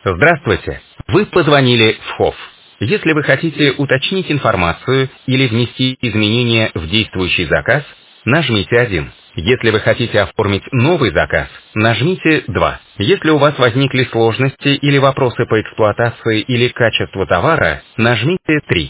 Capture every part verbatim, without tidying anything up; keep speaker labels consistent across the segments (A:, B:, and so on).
A: Здравствуйте. Вы позвонили в ХОВ. Если вы хотите уточнить информацию или внести изменения в действующий заказ, нажмите один. Если вы хотите оформить новый заказ, нажмите два. Если у вас возникли сложности или вопросы по эксплуатации или качеству товара, нажмите три.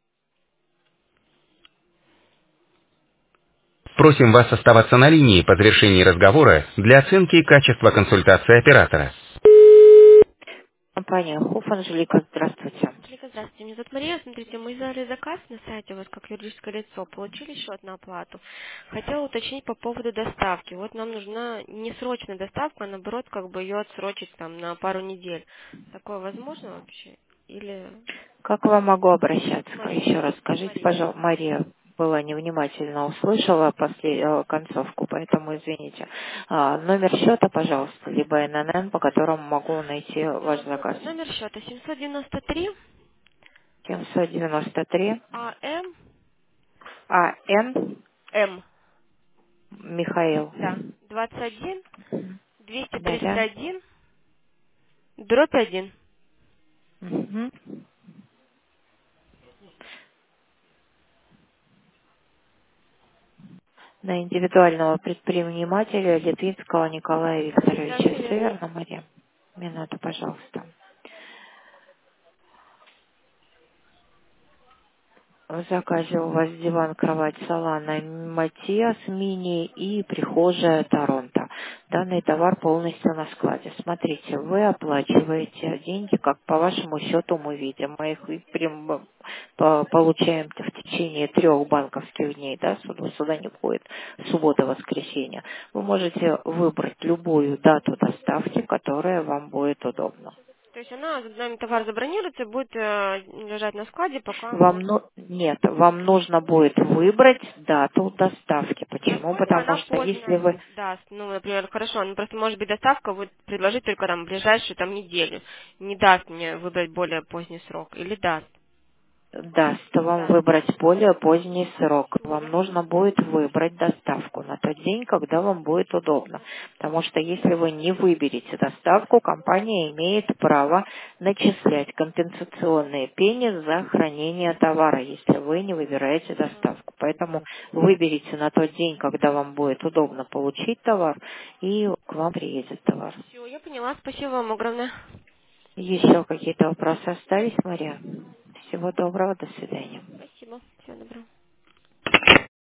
A: Просим вас оставаться на линии по завершении разговора для оценки качества консультации оператора. Компания ХОВ, Анжелика, здравствуйте.
B: Анжелика, здравствуйте. Меня зовут Мария. Смотрите, мы сделали заказ на сайте у вас как юридическое лицо, получили счет на оплату. Хотела уточнить по поводу доставки. Вот нам нужна не срочная доставка, а наоборот, как бы ее отсрочить там на пару недель. Такое возможно вообще? Или
A: Как к вам могу обращаться?
B: Мария?
A: Еще раз скажите,
B: Мария.
A: пожалуйста. Мария была невнимательно услышала после э, концовку, поэтому извините. А, номер счета, пожалуйста, либо эн эн эн, по которому могу найти ваш заказ.
B: Номер, номер счета семьсот девяносто три
A: семьсот девяносто три
B: АМ
A: А Н
B: М.
A: Михаил.
B: Да. двадцать один двести тридцать
A: Да-да.
B: один дробь один.
A: Мгм. На индивидуального предпринимателя Литвинского Николая
B: Да,
A: Викторовича.
B: все
A: Все
B: верно.
A: верно, Мария? Минуту, пожалуйста. В заказе у вас диван, кровать Солана Матиас Мини и прихожая Торонто. Данный товар полностью на складе. Смотрите, вы оплачиваете деньги, как по вашему счету мы видим. Мы их и прям по- получаем в течение трех банковских дней, да, сюда, сюда не входит суббота, воскресенье. Вы можете выбрать любую дату доставки, которая вам будет удобна.
B: То есть она, нами товар забронируется, будет э, лежать на складе, пока
A: Вам
B: мы...
A: ну, нет, вам нужно будет выбрать дату доставки. Почему?
B: Насколько
A: Потому
B: она
A: что если
B: поздно
A: вы
B: даст, ну, например, хорошо, ну просто может быть доставка будет предложить только там ближайшую там неделю, не даст мне выбрать более поздний срок, или даст?
A: даст вам
B: Даст.
A: выбрать более поздний срок, вам
B: Мгм.
A: нужно будет выбрать доставку на тот день, когда вам будет удобно. Потому что если вы не выберете доставку, компания имеет право начислять компенсационные пени за хранение товара, если вы не выбираете
B: Мгм.
A: доставку. Поэтому выберите на тот день, когда вам будет удобно получить товар, и к вам приедет товар.
B: Все, я поняла, спасибо вам огромное.
A: Еще какие-то вопросы остались, Мария? Всего доброго, до свидания.
B: Спасибо, всего доброго.